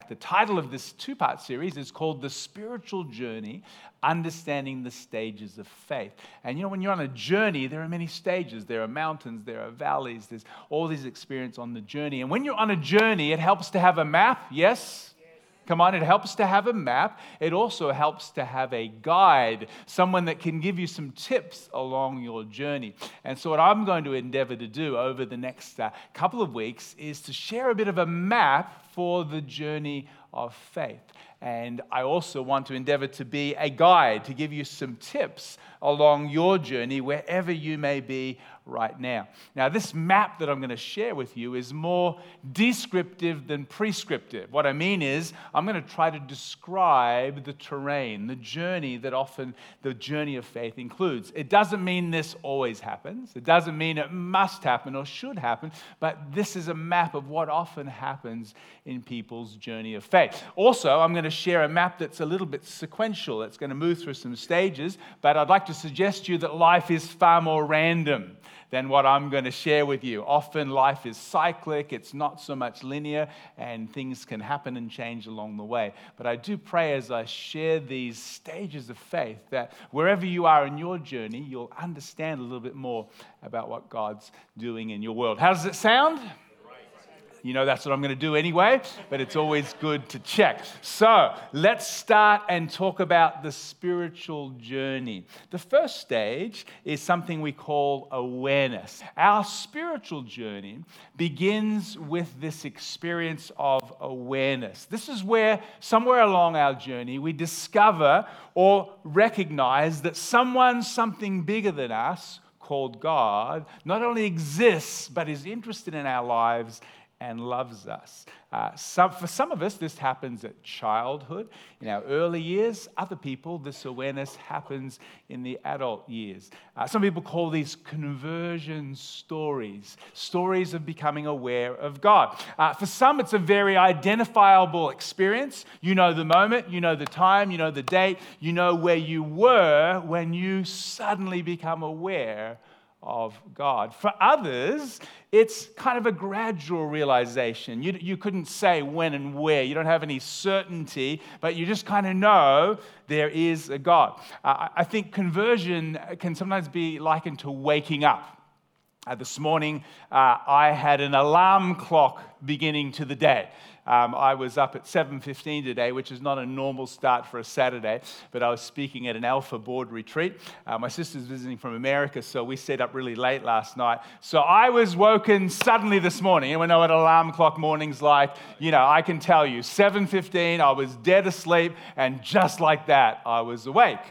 the title of this two-part series is called The Spiritual Journey, Understanding the Stages of Faith. And you know, when you're on a journey, there are many stages. There are mountains, there are valleys, there's all these experiences on the journey. And when you're on a journey, it helps to have a map, yes? Come on, it helps to have a map. It also helps to have a guide, someone that can give you some tips along your journey. And so what I'm going to endeavor to do over the next couple of weeks is to share a bit of a map for the journey of faith. And I also want to endeavor to be a guide, to give you some tips along your journey, wherever you may be right now. Now, this map that I'm going to share with you is more descriptive than prescriptive. What I mean is, I'm going to try to describe the terrain, the journey that often the journey of faith includes. It doesn't mean this always happens. It doesn't mean it must happen or should happen, but this is a map of what often happens in people's journey of faith. Also, I'm going to share a map that's a little bit sequential. It's going to move through some stages, but I'd like to suggest to you that life is far more random than what I'm going to share with you. Often life is cyclic, it's not so much linear, and things can happen and change along the way. But I do pray as I share these stages of faith that wherever you are in your journey, you'll understand a little bit more about what God's doing in your world. How does it sound? You know that's what I'm going to do anyway, but it's always good to check. So let's start and talk about the spiritual journey. The first stage is something we call awareness. Our spiritual journey begins with this experience of awareness. This is where somewhere along our journey we discover or recognize that something bigger than us, called God, not only exists but is interested in our lives and loves us. For some of us, this happens at childhood, in our early years. Other people, this awareness happens in the adult years. Some people call these conversion stories, stories of becoming aware of God. For some, it's a very identifiable experience. You know the moment, you know the time, you know the date, you know where you were when you suddenly become aware of God. For others, it's kind of a gradual realization. You couldn't say when and where. You don't have any certainty, but you just kind of know there is a God. I think conversion can sometimes be likened to waking up. This morning, I had an alarm clock beginning to the day. I was up at 7:15 today, which is not a normal start for a Saturday, but I was speaking at an Alpha board retreat. My sister's visiting from America, so we stayed up really late last night. So I was woken suddenly this morning. Anyone know what alarm clock morning's like? You know, I can tell you, 7:15, I was dead asleep, and just like that, I was awake.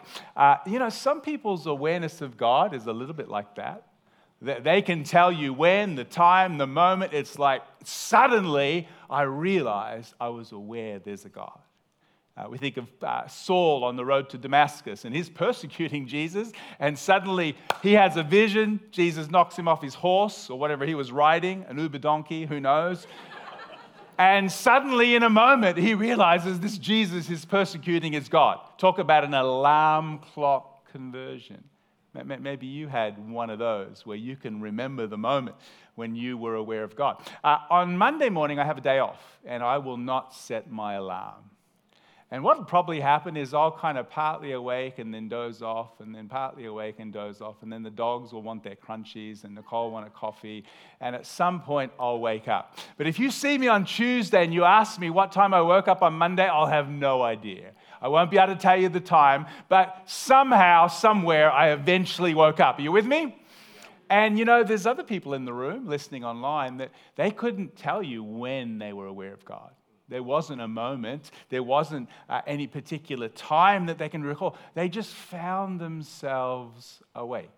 Some people's awareness of God is a little bit like that. They can tell you when, the time, the moment. It's like, suddenly I realized I was aware there's a God. We think of Saul on the road to Damascus, and he's persecuting Jesus, and suddenly he has a vision. Jesus knocks him off his horse, or whatever he was riding, an Uber donkey, who knows. And suddenly, in a moment, he realizes this Jesus he's persecuting is God. Talk about an alarm clock conversion. Maybe you had one of those where you can remember the moment when you were aware of God. On Monday morning, I have a day off, and I will not set my alarm. And what will probably happen is I'll kind of partly awake and then doze off, and then partly awake and doze off, and then the dogs will want their crunchies, and Nicole will want a coffee, and at some point I'll wake up. But if you see me on Tuesday and you ask me what time I woke up on Monday, I'll have no idea. I won't be able to tell you the time, but somehow, somewhere, I eventually woke up. Are you with me? And there's other people in the room listening online that they couldn't tell you when they were aware of God. There wasn't a moment. There wasn't any particular time that they can recall. They just found themselves awake,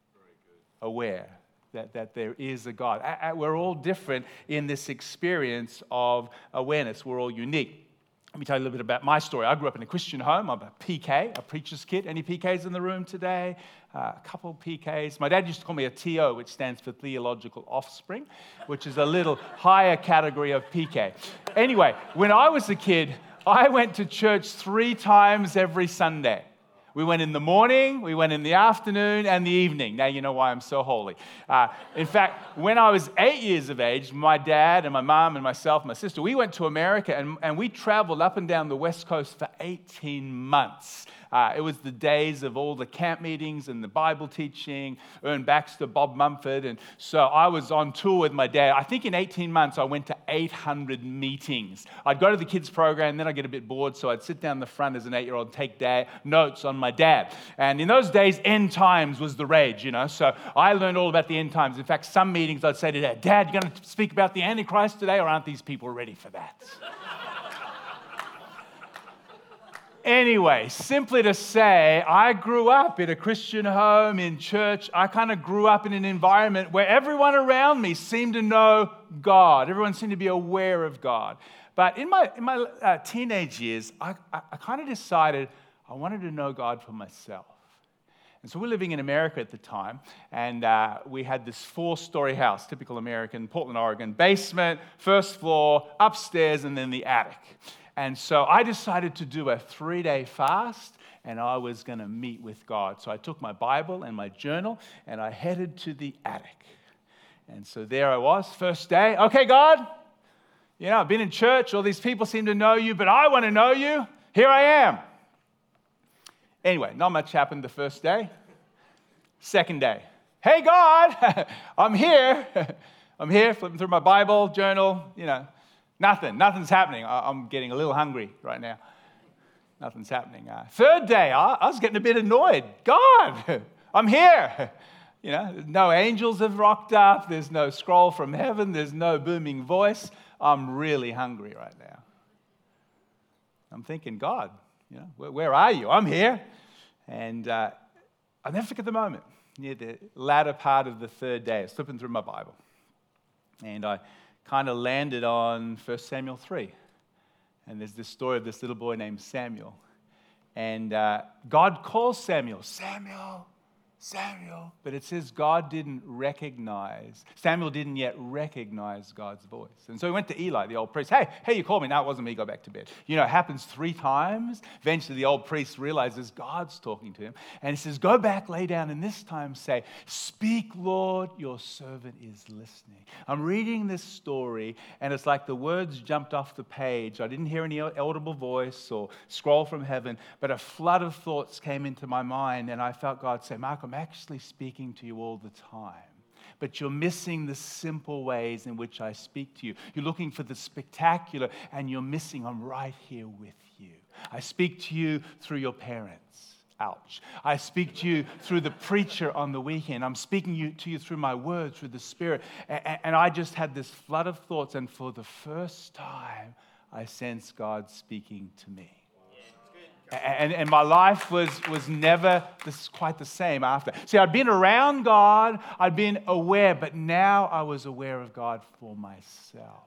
aware that there is a God. We're all different in this experience of awareness. We're all unique. Let me tell you a little bit about my story. I grew up in a Christian home. I'm a PK, a preacher's kid. Any PKs in the room today? A couple PKs. My dad used to call me a TO, which stands for theological offspring, which is a little higher category of PK. Anyway, when I was a kid, I went to church 3 times every Sunday. We went in the morning, we went in the afternoon, and the evening. Now you know why I'm so holy. In fact, when I was 8 years of age, my dad and my mom and myself, my sister, we went to America, and we traveled up and down the West Coast for 18 months. It was the days of all the camp meetings and the Bible teaching, Ern Baxter, Bob Mumford. And so I was on tour with my dad. I think in 18 months, I went to 800 meetings. I'd go to the kids program, then I'd get a bit bored, so I'd sit down the front as an 8-year-old and take notes on my dad. And in those days, end times was the rage, So I learned all about the end times. In fact, some meetings I'd say to Dad, "Dad, you're going to speak about the Antichrist today, or aren't these people ready for that?" Anyway, simply to say, I grew up in a Christian home, in church. I kind of grew up in an environment where everyone around me seemed to know God. Everyone seemed to be aware of God. But in my teenage years, I kind of decided I wanted to know God for myself. And so we're living in America at the time, and we had this 4-story house, typical American, Portland, Oregon, basement, first floor, upstairs, and then the attic. And so I decided to do a 3-day fast, and I was going to meet with God. So I took my Bible and my journal, and I headed to the attic. And so there I was, first day. "Okay, God, I've been in church. All these people seem to know you, but I want to know you. Here I am." Anyway, not much happened the first day. Second day. "Hey, God, I'm here. I'm here, flipping through my Bible, journal, Nothing's happening. I'm getting a little hungry right now. Nothing's happening." Third day, I was getting a bit annoyed. "God, I'm here. No angels have rocked up. There's no scroll from heaven. There's no booming voice. I'm really hungry right now." I'm thinking, "God, where are you? I'm here." And I'll never forget the moment. Near the latter part of the third day, I was flipping through my Bible. And I kind of landed on 1 Samuel 3. And there's this story of this little boy named Samuel. And God calls Samuel, "Samuel, Samuel." But it says Samuel didn't yet recognize God's voice. And so he went to Eli, the old priest. Hey, you called me. No, it wasn't me. Go back to bed. It happens 3 times. Eventually, the old priest realizes God's talking to him. And he says, "Go back, lay down, and this time say, 'Speak, Lord, your servant is listening.'" I'm reading this story, and it's like the words jumped off the page. I didn't hear any audible voice or scroll from heaven, but a flood of thoughts came into my mind, and I felt God say, "Mark, I'm actually speaking to you all the time. But you're missing the simple ways in which I speak to you. You're looking for the spectacular, and you're missing. I'm right here with you. I speak to you through your parents. Ouch. I speak to you through the preacher on the weekend. I'm speaking to you through my word, through the Spirit." And I just had this flood of thoughts, and for the first time, I sensed God speaking to me. And my life was never quite the same after. See, I'd been around God, I'd been aware, but now I was aware of God for myself.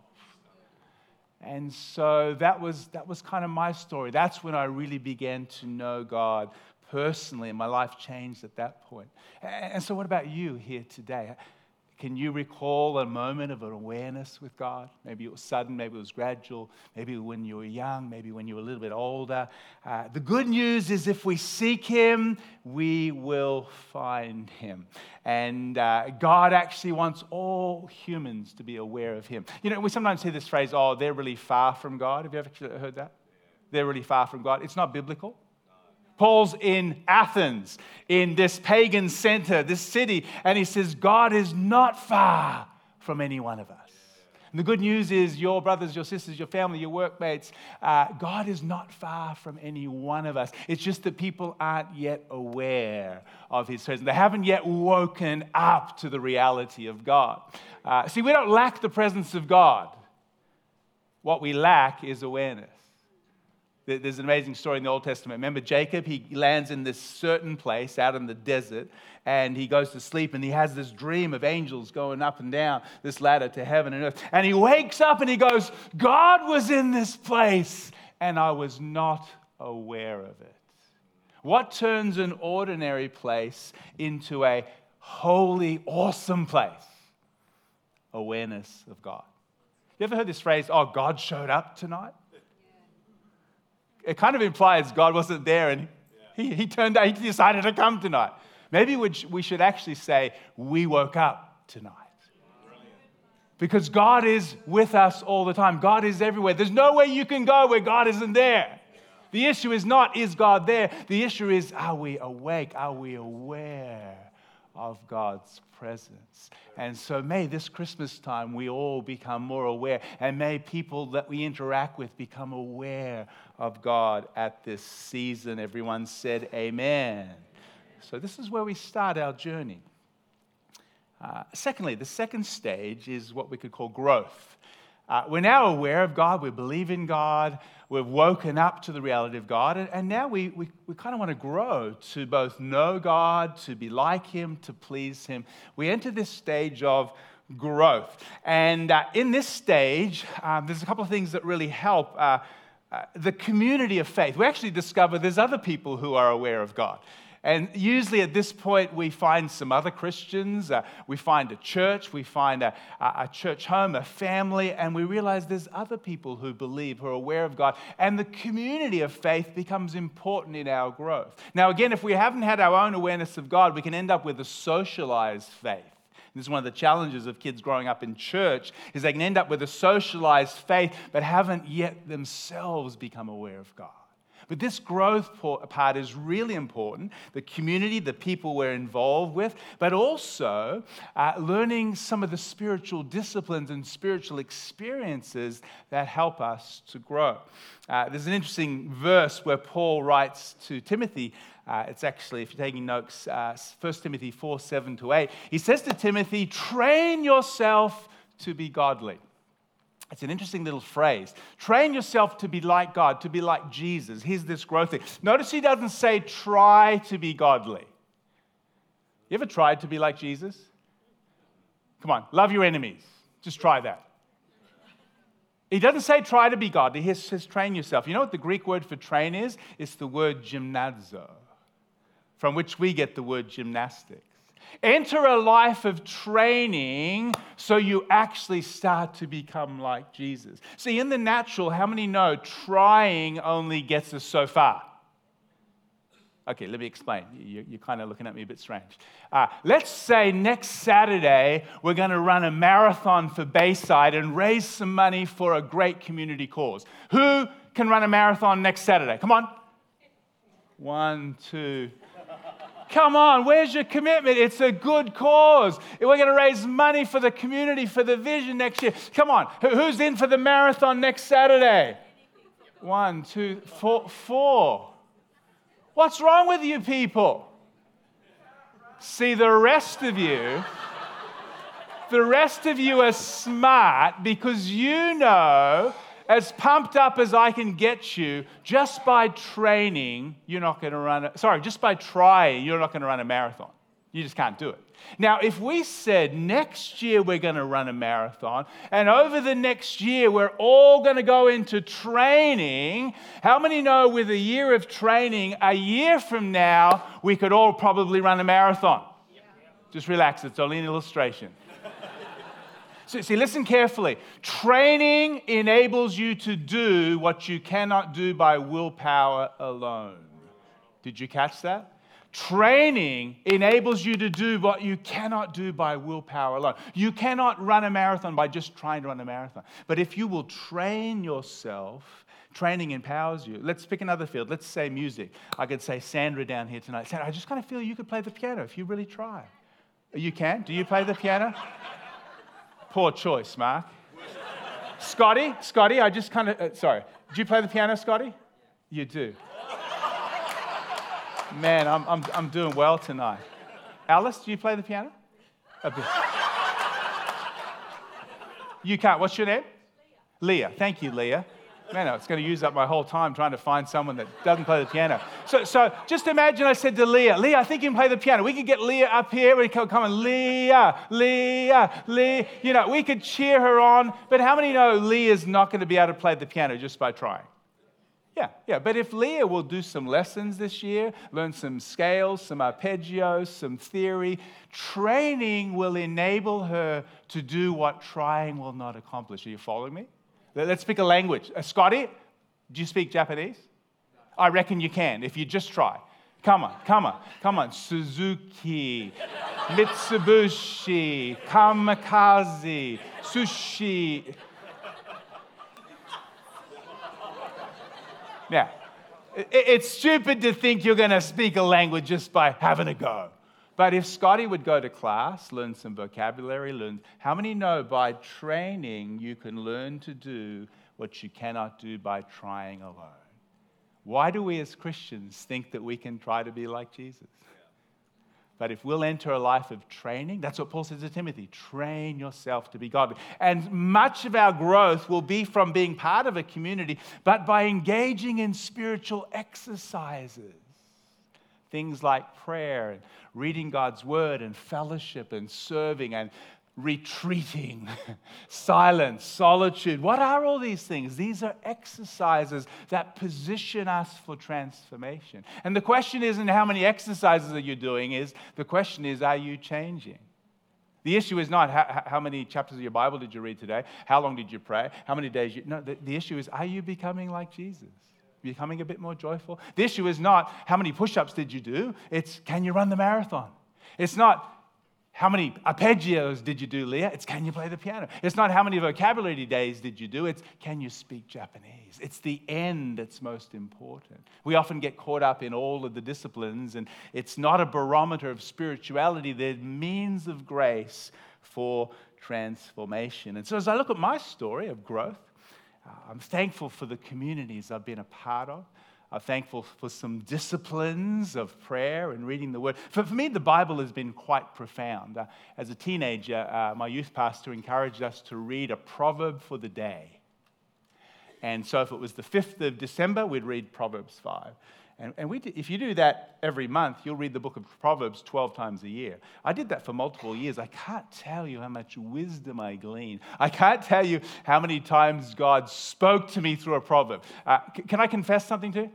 And so that was kind of my story. That's when I really began to know God personally, and my life changed at that point. And so what about you here today? Can you recall a moment of an awareness with God? Maybe it was sudden, maybe it was gradual, maybe when you were young, maybe when you were a little bit older. The good news is if we seek Him, we will find Him. And God actually wants all humans to be aware of Him. We sometimes hear this phrase, "Oh, they're really far from God." Have you ever heard that? They're really far from God. It's not biblical. Paul's in Athens, in this pagan center, this city, and he says, God is not far from any one of us. And the good news is your brothers, your sisters, your family, your workmates, God is not far from any one of us. It's just that people aren't yet aware of His presence. They haven't yet woken up to the reality of God. See, we don't lack the presence of God. What we lack is awareness. There's an amazing story in the Old Testament. Remember Jacob? He lands in this certain place out in the desert, and he goes to sleep, and he has this dream of angels going up and down this ladder to heaven and earth. And he wakes up and he goes, "God was in this place, and I was not aware of it." What turns an ordinary place into a holy, awesome place? Awareness of God. You ever heard this phrase, "Oh, God showed up tonight"? It kind of implies God wasn't there, and He decided to come tonight. Maybe we should actually say, we woke up tonight. Because God is with us all the time. God is everywhere. There's nowhere you can go where God isn't there. The issue is not, is God there? The issue is, are we awake? Are we aware of God's presence? And so may this Christmas time we all become more aware, and may people that we interact with become aware of God at this season. Everyone said amen. So this is where we start our journey. Secondly, the second stage is what we could call growth. We're now aware of God, we believe in God, we've woken up to the reality of God, and now we kind of want to grow to both know God, to be like Him, to please Him. We enter this stage of growth. And in this stage, there's a couple of things that really help. The community of faith. We actually discover there's other people who are aware of God. And usually at this point, we find some other Christians, we find a church, we find a church home, a family, and we realize there's other people who believe, who are aware of God. And the community of faith becomes important in our growth. Now, again, if we haven't had our own awareness of God, we can end up with a socialized faith. This is one of the challenges of kids growing up in church, is they can end up with a socialized faith, but haven't yet themselves become aware of God. But this growth part is really important. The community, the people we're involved with, but also learning some of the spiritual disciplines and spiritual experiences that help us to grow. There's an interesting verse where Paul writes to Timothy. It's actually, if you're taking notes, 1 Timothy 4, 7-8. He says to Timothy, train yourself to be godly. It's an interesting little phrase. Train yourself to be like God, to be like Jesus. Here's this growth thing. Notice he doesn't say try to be godly. You ever tried to be like Jesus? Come on, love your enemies. Just try that. He doesn't say try to be godly. He says train yourself. You know what the Greek word for train is? It's the word gymnazo, from which we get the word gymnastics. Enter a life of training so you actually start to become like Jesus. See, in the natural, how many know trying only gets us so far? Okay, let me explain. You're kind of looking at me a bit strange. Let's say next Saturday we're going to run a marathon for Bayside and raise some money for a great community cause. Who can run a marathon next Saturday? Come on. 1, 2. Come on, where's your commitment? It's a good cause. We're going to raise money for the community, for the vision next year. Come on, who's in for the marathon next Saturday? 1, 2, 4. What's wrong with you people? See, the rest of you are smart because you know, as pumped up as I can get you, just by training, just by trying, you're not going to run a marathon. You just can't do it. Now, if we said next year we're going to run a marathon, and over the next year we're all going to go into training, how many know with a year of training, a year from now, we could all probably run a marathon? Just relax, it's only an illustration. See, listen carefully. Training enables you to do what you cannot do by willpower alone. Did you catch that? Training enables you to do what you cannot do by willpower alone. You cannot run a marathon by just trying to run a marathon. But if you will train yourself, training empowers you. Let's pick another field. Let's say music. I could say Sandra down here tonight. Sandra, I just kind of feel you could play the piano if you really try. You can? Do you play the piano? Poor choice, Mark. Scotty, I just kind of, sorry. Do you play the piano, Scotty? You do. Man, I'm doing well tonight. Alice, do you play the piano? A bit. You can't. What's your name? Leah. Thank you, Leah. Man, it's going to use up my whole time trying to find someone that doesn't play the piano. So just imagine I said to Leah, I think you can play the piano. We could get Leah up here. We could come and Leah. You know, we could cheer her on. But how many know Leah's not going to be able to play the piano just by trying? Yeah. But if Leah will do some lessons this year, learn some scales, some arpeggios, some theory, training will enable her to do what trying will not accomplish. Are you following me? Let's pick a language. Scotty, do you speak Japanese? No. I reckon you can if you just try. Come on. Suzuki, Mitsubishi, Kamikaze, Sushi. Now, it's stupid to think you're going to speak a language just by having a go. But if Scotty would go to class, learn some vocabulary, how many know by training you can learn to do what you cannot do by trying alone? Why do we as Christians think that we can try to be like Jesus? But if we'll enter a life of training, that's what Paul says to Timothy, train yourself to be godly. And much of our growth will be from being part of a community, but by engaging in spiritual exercises. Things like prayer and reading God's word and fellowship and serving and retreating, silence, solitude. What are all these things? These are exercises that position us for transformation. And the question isn't how many exercises are you doing, the question is, are you changing? The issue is not how many chapters of your Bible did you read today? How long did you pray? How many days? No, the issue is, are you becoming like Jesus? Becoming a bit more joyful? The issue is not how many push-ups did you do? It's can you run the marathon? It's not how many arpeggios did you do, Leah? It's can you play the piano? It's not how many vocabulary days did you do? It's can you speak Japanese? It's the end that's most important. We often get caught up in all of the disciplines, and it's not a barometer of spirituality. They're means of grace for transformation. And so as I look at my story of growth, I'm thankful for the communities I've been a part of. I'm thankful for some disciplines of prayer and reading the Word. For me, the Bible has been quite profound. As a teenager, my youth pastor encouraged us to read a proverb for the day. And so if it was the 5th of December, we'd read Proverbs 5. And if you do that every month, you'll read the book of Proverbs 12 times a year. I did that for multiple years. I can't tell you how much wisdom I gleaned. I can't tell you how many times God spoke to me through a proverb. Can I confess something to you?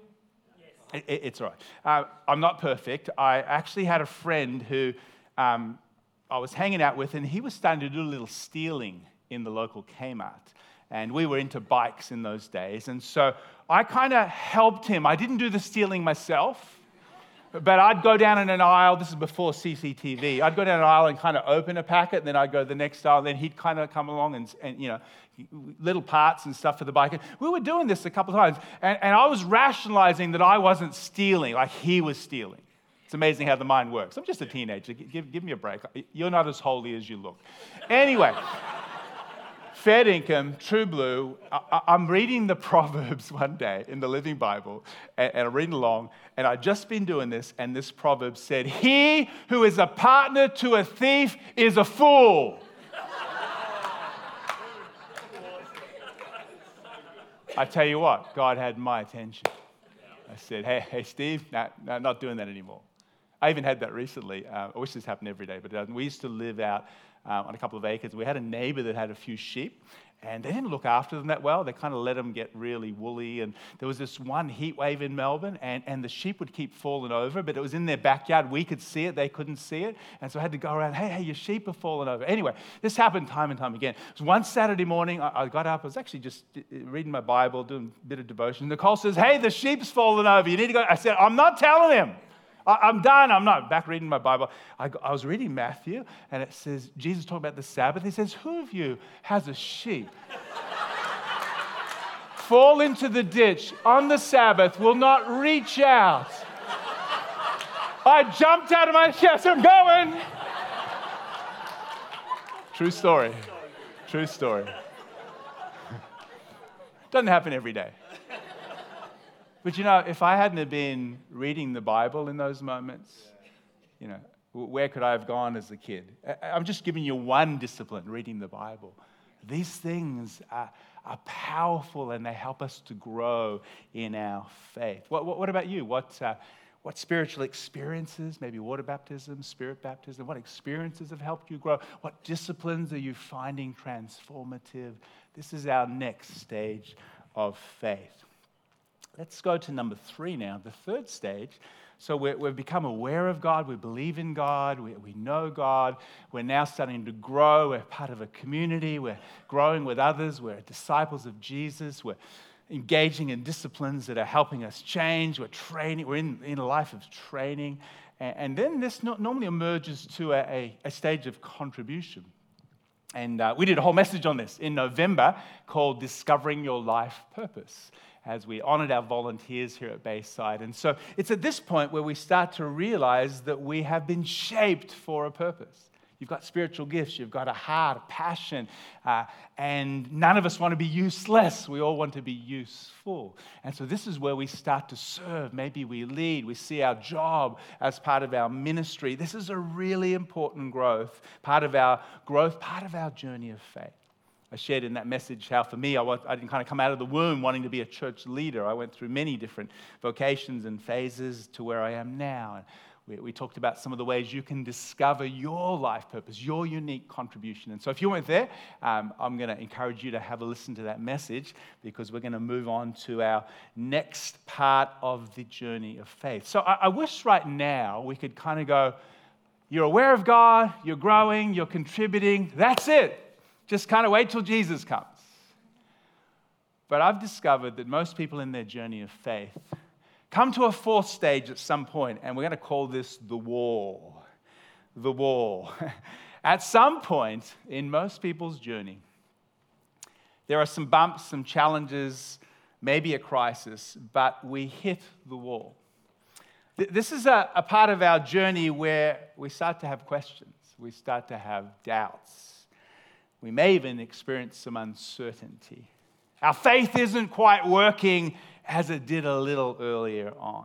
It's all right. I'm not perfect. I actually had a friend who I was hanging out with, and he was starting to do a little stealing in the local Kmart. And we were into bikes in those days. And so I kind of helped him. I didn't do the stealing myself, but I'd go down in an aisle. This is before CCTV. I'd go down an aisle and kind of open a packet, and then I'd go to the next aisle. Then he'd kind of come along and you know, little parts and stuff for the bike. We were doing this a couple of times, and I was rationalizing that I wasn't stealing like he was stealing. It's amazing how the mind works. I'm just a teenager. Give me a break. You're not as holy as you look. Anyway, Fair income, true blue. I'm reading the Proverbs one day in the Living Bible, and I'm reading along, and I'd just been doing this, and this proverb said, "He who is a partner to a thief is a fool." I tell you what, God had my attention. I said, hey, Steve, no, not doing that anymore. I even had that recently. I wish this happened every day, but it doesn't. We used to live out on a couple of acres. We had a neighbor that had a few sheep, and they didn't look after them that well. They kind of let them get really woolly, and there was this one heat wave in Melbourne, and the sheep would keep falling over, but it was in their backyard. We could see it. They couldn't see it, and so I had to go around, hey, your sheep are falling over. Anyway, this happened time and time again. It was one Saturday morning, I got up. I was actually just reading my Bible, doing a bit of devotion. Nicole says, "Hey, the sheep's falling over. You need to go." I said, "I'm not telling him. I'm done. I'm not." Back reading my Bible. I was reading Matthew, and it says, Jesus talking about the Sabbath. He says, "Who of you has a sheep fall into the ditch on the Sabbath, will not reach out?" I jumped out of my chair. I said, "I'm going." True story. True story. Doesn't happen every day. But you know, if I hadn't have been reading the Bible in those moments, you know, where could I have gone as a kid? I'm just giving you one discipline, reading the Bible. These things are powerful, and they help us to grow in our faith. What about you? What spiritual experiences, maybe water baptism, spirit baptism, what experiences have helped you grow? What disciplines are you finding transformative? This is our next stage of faith. Let's go to number 3 now, the third stage. So we've become aware of God, we believe in God, we know God, we're now starting to grow, we're part of a community, we're growing with others, we're disciples of Jesus, we're engaging in disciplines that are helping us change. We're training. We're in a life of training. And then this normally emerges to a stage of contribution. And we did a whole message on this in November called Discovering Your Life Purpose, as we honored our volunteers here at Bayside. And so it's at this point where we start to realize that we have been shaped for a purpose. You've got spiritual gifts, you've got a heart, a passion, and none of us want to be useless. We all want to be useful. And so this is where we start to serve. Maybe we lead. We see our job as part of our ministry. This is a really important part of our journey of faith. I shared in that message how for me, I didn't kind of come out of the womb wanting to be a church leader. I went through many different vocations and phases to where I am now. We talked about some of the ways you can discover your life purpose, your unique contribution. And so if you weren't there, I'm going to encourage you to have a listen to that message, because we're going to move on to our next part of the journey of faith. So I wish right now we could kind of go, you're aware of God, you're growing, you're contributing, that's it. Just kind of wait till Jesus comes. But I've discovered that most people in their journey of faith come to a fourth stage at some point, and we're going to call this the wall. The wall. At some point in most people's journey, there are some bumps, some challenges, maybe a crisis, but we hit the wall. This is a part of our journey where we start to have questions. We start to have doubts. We may even experience some uncertainty. Our faith isn't quite working as it did a little earlier on.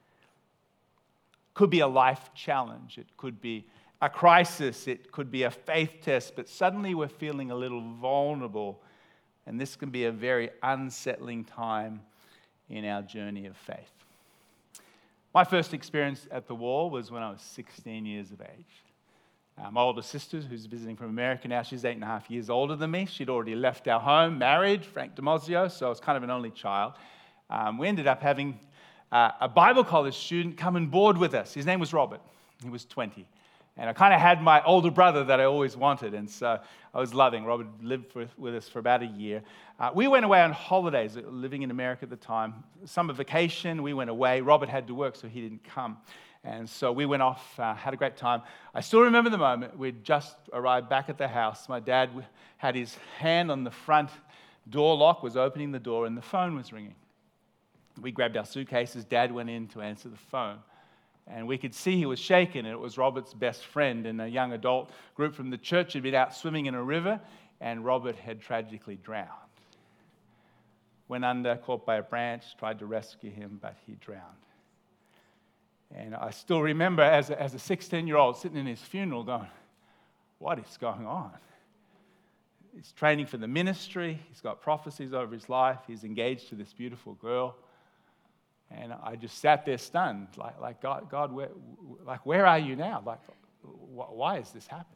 Could be a life challenge. It could be a crisis. It could be a faith test. But suddenly we're feeling a little vulnerable. And this can be a very unsettling time in our journey of faith. My first experience at the wall was when I was 16 years of age. My older sister, who's visiting from America now, she's 8.5 years older than me. She'd already left our home, married, Frank DiMozio, so I was kind of an only child. We ended up having a Bible college student come and board with us. His name was Robert. He was 20. And I kind of had my older brother that I always wanted, and so I was loving. Robert lived with us for about a year. We went away on holidays, living in America at the time. Summer vacation, we went away. Robert had to work, so he didn't come. And so we went off, had a great time. I still remember the moment. We'd just arrived back at the house. My dad had his hand on the front door lock, was opening the door, and the phone was ringing. We grabbed our suitcases. Dad went in to answer the phone. And we could see he was shaken, and it was Robert's best friend and a young adult group from the church had been out swimming in a river, and Robert had tragically drowned. Went under, caught by a branch, tried to rescue him, but he drowned. And I still remember as a 16-year-old sitting in his funeral going, what is going on? He's training for the ministry. He's got prophecies over his life. He's engaged to this beautiful girl. And I just sat there stunned, like God, where are you now? Like, why is this happening?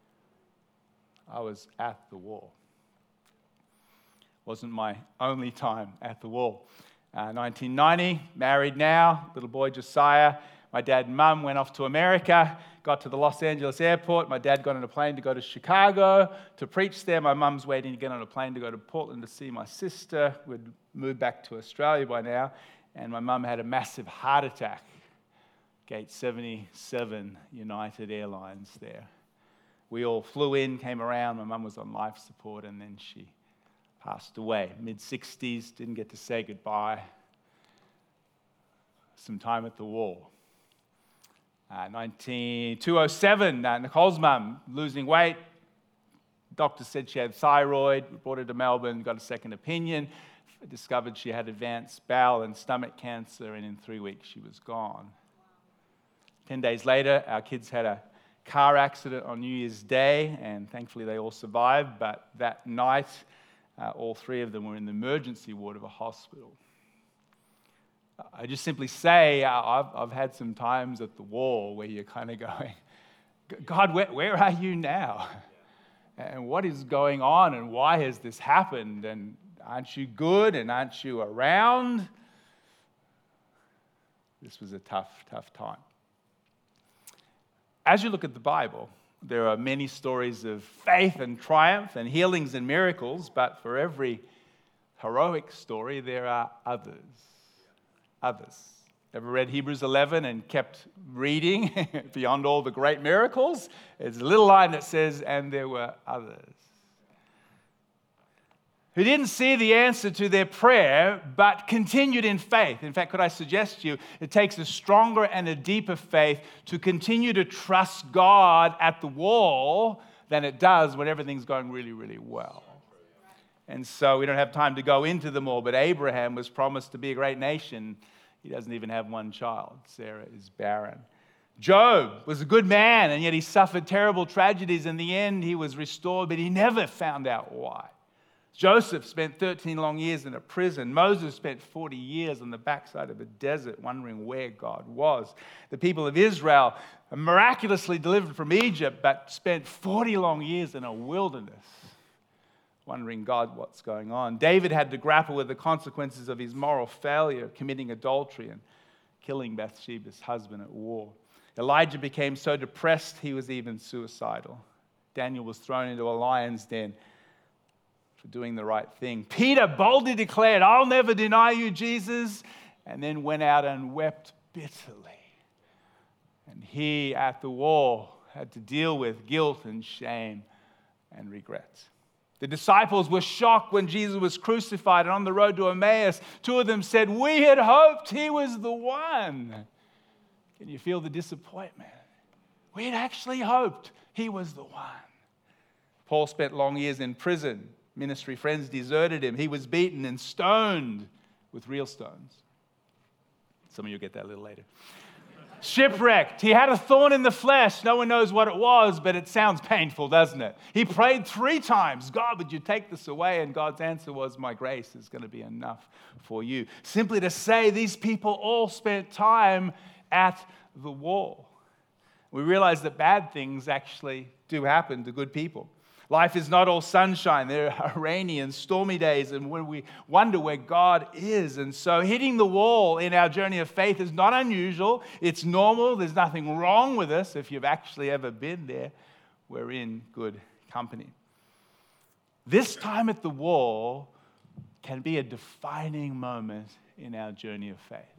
I was at the wall. Wasn't my only time at the wall. 1990, married now, little boy Josiah. My dad and mum went off to America, got to the Los Angeles airport. My dad got on a plane to go to Chicago to preach there. My mum's waiting to get on a plane to go to Portland to see my sister. We'd moved back to Australia by now. And my mum had a massive heart attack. Gate 77, United Airlines there. We all flew in, came around. My mum was on life support, and then she passed away. Mid-60s, didn't get to say goodbye. Some time at the wall. 207, Nicole's mum, losing weight. Doctor said she had thyroid. We brought her to Melbourne, got a second opinion. Discovered she had advanced bowel and stomach cancer, and in 3 weeks she was gone. 10 days later, our kids had a car accident on New Year's Day, and thankfully they all survived, but that night, all three of them were in the emergency ward of a hospital. I just simply say, I've had some times at the wall where you're kind of going, God, where are you now? And what is going on, and why has this happened? And aren't you good, and aren't you around? This was a tough time. As you look at the Bible, there are many stories of faith and triumph and healings and miracles, but for every heroic story, there are others. Others. Ever read Hebrews 11 and kept reading beyond all the great miracles? There's a little line that says, and there were others who didn't see the answer to their prayer, but continued in faith. In fact, could I suggest to you, it takes a stronger and a deeper faith to continue to trust God at the wall than it does when everything's going really, really well. And so we don't have time to go into them all, but Abraham was promised to be a great nation. He doesn't even have one child. Sarah is barren. Job was a good man, and yet he suffered terrible tragedies. In the end, he was restored, but he never found out why. Joseph spent 13 long years in a prison. Moses spent 40 years on the backside of a desert wondering where God was. The people of Israel are miraculously delivered from Egypt, but spent 40 long years in a wilderness wondering, God, what's going on? David had to grapple with the consequences of his moral failure, committing adultery and killing Bathsheba's husband at war. Elijah became so depressed he was even suicidal. Daniel was thrown into a lion's den for doing the right thing. Peter boldly declared, I'll never deny you, Jesus, and then went out and wept bitterly. And he, at the wall, had to deal with guilt and shame and regret. The disciples were shocked when Jesus was crucified, and on the road to Emmaus, two of them said, we had hoped he was the one. Can you feel the disappointment? We had actually hoped he was the one. Paul spent long years in prison. Ministry friends deserted him. He was beaten and stoned with real stones. Some of you get that a little later. Shipwrecked. He had a thorn in the flesh. No one knows what it was, but it sounds painful, doesn't it? He prayed 3 times, God, would you take this away? And God's answer was, my grace is going to be enough for you. Simply to say, these people all spent time at the wall. We realize that bad things actually do happen to good people. Life is not all sunshine. There are rainy and stormy days, and when we wonder where God is. And so hitting the wall in our journey of faith is not unusual. It's normal. There's nothing wrong with us. If you've actually ever been there, we're in good company. This time at the wall can be a defining moment in our journey of faith.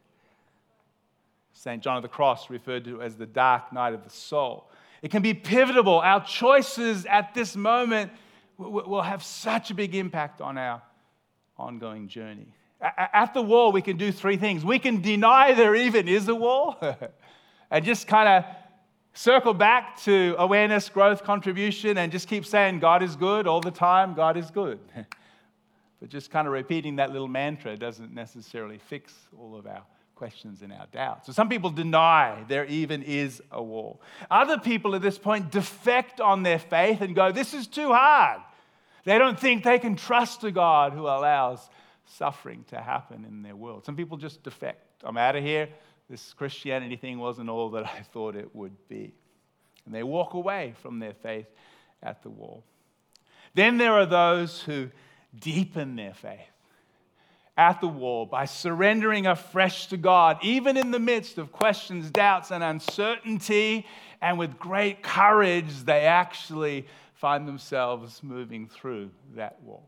St. John of the Cross referred to as the dark night of the soul. It can be pivotal. Our choices at this moment will have such a big impact on our ongoing journey. At the wall, we can do 3 things. We can deny there even is a wall and just kind of circle back to awareness, growth, contribution, and just keep saying God is good all the time. God is good. But just kind of repeating that little mantra doesn't necessarily fix all of our questions and our doubts. So some people deny there even is a wall. Other people at this point defect on their faith and go, this is too hard. They don't think they can trust a God who allows suffering to happen in their world. Some people just defect. I'm out of here. This Christianity thing wasn't all that I thought it would be. And they walk away from their faith at the wall. Then there are those who deepen their faith at the wall by surrendering afresh to God, even in the midst of questions, doubts, and uncertainty. And with great courage, they actually find themselves moving through that wall.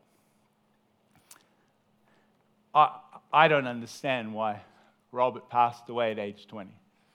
I don't understand why Robert passed away at age 20.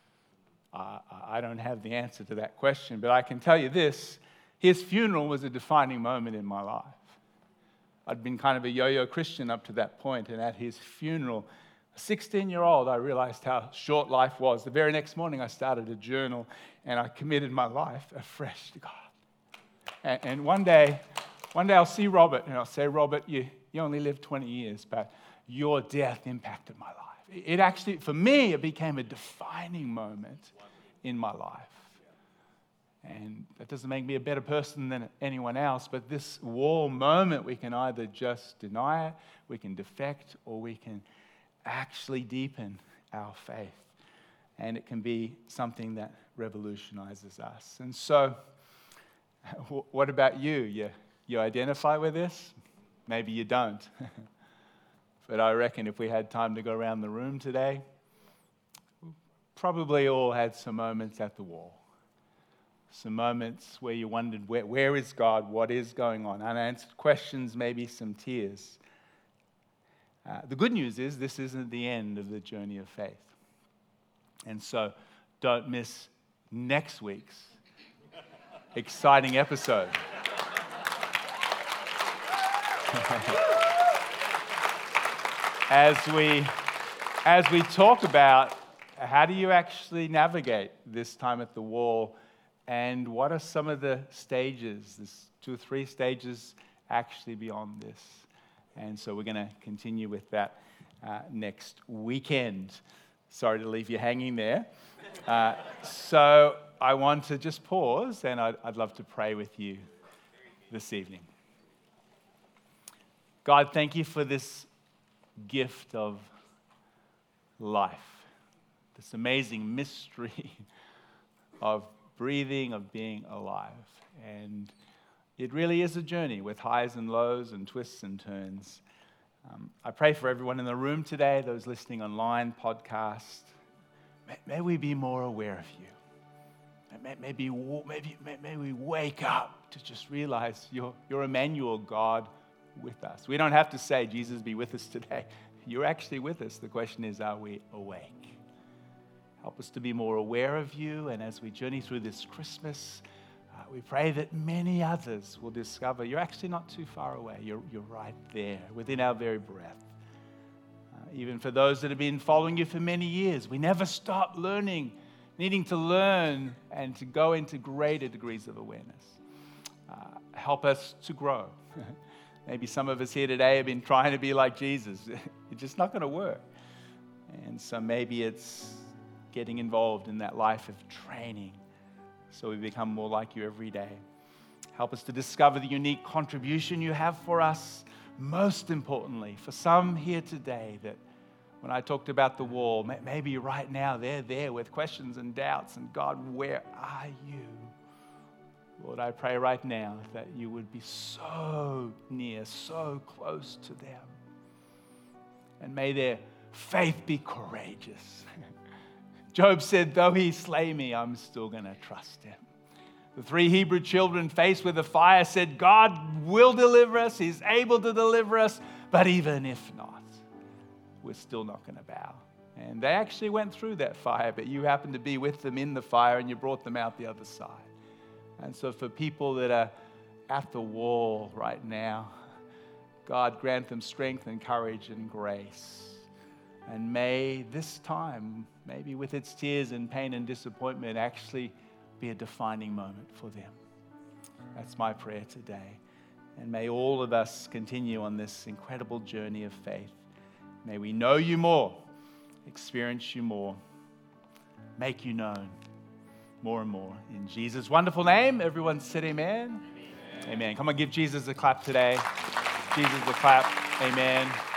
I don't have the answer to that question, but I can tell you this. His funeral was a defining moment in my life. I'd been kind of a yo-yo Christian up to that point, and at his funeral, a 16-year-old, I realized how short life was. The very next morning, I started a journal, and I committed my life afresh to God. And one day I'll see Robert, and I'll say, Robert, you only lived 20 years, but your death impacted my life. It actually, for me, it became a defining moment in my life. And that doesn't make me a better person than anyone else, but this wall moment, we can either just deny it, we can defect, or we can actually deepen our faith. And it can be something that revolutionizes us. And so, what about you? You identify with this? Maybe you don't. But I reckon if we had time to go around the room today, we probably all had some moments at the wall. Some moments where you wondered, where is God? What is going on? Unanswered questions, maybe some tears. The good news is this isn't the end of the journey of faith. And so don't miss next week's exciting episode. As we talk about how do you actually navigate this time at the wall, and what are some of the stages, there's 2 or 3 stages actually beyond this. And so we're going to continue with that next weekend. Sorry to leave you hanging there. So I want to just pause, and I'd love to pray with you this evening. God, thank you for this gift of life, this amazing mystery of breathing, of being alive. And it really is a journey with highs and lows and twists and turns. I pray for everyone in the room today, those listening online, podcast. May we be more aware of you. Maybe we wake up to just realize you're Emmanuel, God with us. We don't have to say, Jesus, be with us today. You're actually with us. The question is, are we awake? Help us to be more aware of you. And as we journey through this Christmas, we pray that many others will discover you're actually not too far away. You're right there within our very breath. Even for those that have been following you for many years, we never stop learning, needing to learn and to go into greater degrees of awareness. Help us to grow. Maybe some of us here today have been trying to be like Jesus. It's just not going to work. And so maybe it's getting involved in that life of training so we become more like you every day. Help us to discover the unique contribution you have for us. Most importantly, for some here today, that when I talked about the wall, maybe right now they're there with questions and doubts, and God, where are you? Lord, I pray right now that you would be so near, so close to them. And may their faith be courageous. Job said, though he slay me, I'm still going to trust him. The 3 Hebrew children faced with the fire said, God will deliver us. He's able to deliver us. But even if not, we're still not going to bow. And they actually went through that fire, but you happened to be with them in the fire and you brought them out the other side. And so for people that are at the wall right now, God grant them strength and courage and grace. And may this time, maybe with its tears and pain and disappointment, actually be a defining moment for them. That's my prayer today. And may all of us continue on this incredible journey of faith. May we know you more, experience you more, make you known more and more. In Jesus' wonderful name, everyone said amen. Amen. Amen. Come on, give Jesus a clap today. Jesus a clap. Amen.